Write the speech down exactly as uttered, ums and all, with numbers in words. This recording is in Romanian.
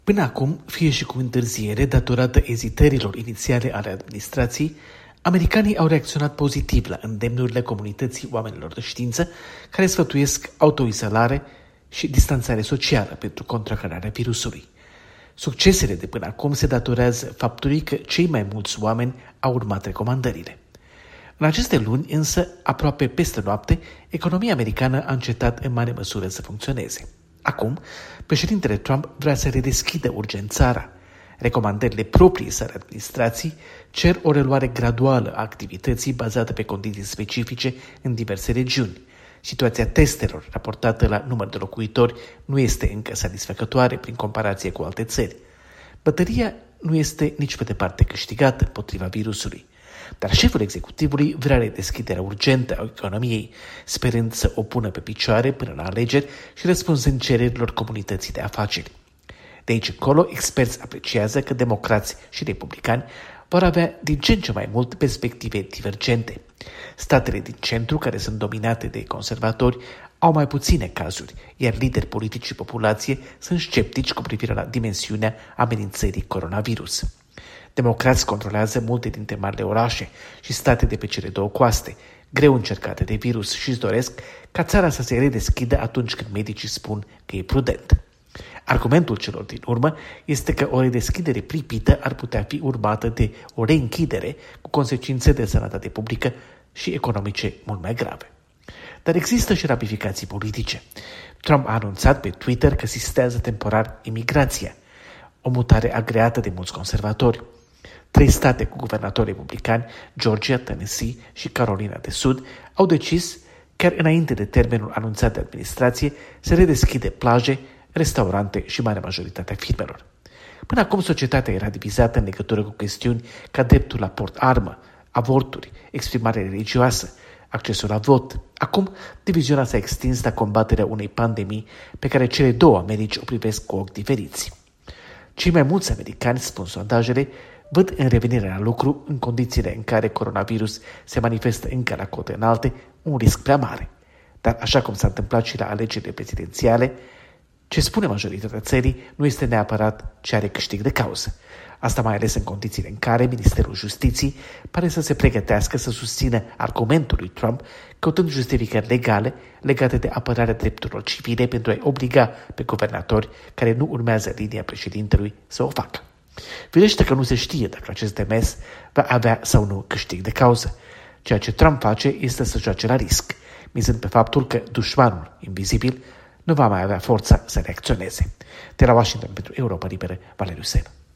Până acum, fie și cu întârziere, datorată ezitărilor inițiale ale administrației, americanii au reacționat pozitiv la îndemnurile comunității oamenilor de știință care sfătuiesc autoizolare și distanțare socială pentru contracararea virusului. Succesele de până acum se datorează faptului că cei mai mulți oameni au urmat recomandările. În aceste luni, însă, aproape peste noapte, economia americană a încetat în mare măsură să funcționeze. Acum, președintele Trump vrea să redeschidă urgent țara. Recomandările proprii sale administrații cer o reluare graduală a activității bazată pe condiții specifice în diverse regiuni. Situația testelor raportată la număr de locuitori nu este încă satisfăcătoare prin comparație cu alte țări. Bătălia nu este nici pe departe câștigată împotriva virusului, dar șeful executivului vrea redeschiderea urgentă a economiei, sperând să o pună pe picioare până la alegeri și răspunzând cererilor comunității de afaceri. De aici încolo, experți apreciază că democrați și republicani vor avea din ce în ce mai mult perspective divergente. Statele din centru, care sunt dominate de conservatori, au mai puține cazuri, iar lideri politici și populație sunt sceptici cu privire la dimensiunea amenințării coronavirus. Democrați controlează multe dintre marile orașe și state de pe cele două coaste, greu încercate de virus, și își doresc ca țara să se redeschidă atunci când medicii spun că e prudent. Argumentul celor din urmă este că o redeschidere pripită ar putea fi urmată de o reînchidere cu consecințe de sănătate publică și economice mult mai grave. Dar există și ramificații politice. Trump a anunțat pe Twitter că sistează temporar imigrația, o mutare agreată de mulți conservatori. Trei state cu guvernatori republicani, Georgia, Tennessee și Carolina de Sud, au decis, chiar înainte de termenul anunțat de administrație, să redeschide plaje, restaurante și marea majoritatea firmelor. Până acum, societatea era divizată în legătură cu chestiuni ca dreptul la port-armă, avorturi, exprimare religioasă, accesul la vot. Acum, diviziunea s-a extins la combaterea unei pandemii pe care cele două Americi o privesc cu ochi diferiți. Cei mai mulți americani, spun sondajele, văd în revenirea la lucru, în condițiile în care coronavirus se manifestă încă la cote înalte, un risc prea mare. Dar așa cum s-a întâmplat și la alegerile prezidențiale, ce spune majoritatea țării nu este neapărat ce are câștig de cauză. Asta mai ales în condițiile în care Ministerul Justiției pare să se pregătească să susțină argumentul lui Trump, căutând justificări legale legate de apărarea drepturilor civile pentru a-i obliga pe guvernatori care nu urmează linia președintelui să o facă. Firește că nu se știe dacă acest demers va avea sau nu câștig de cauză. Ceea ce Trump face este să joace la risc, mizând pe faptul că dușmanul invizibil nu va mai avea forța să reacționeze. De la Washington pentru Europa Liberă, Valeriu Sen.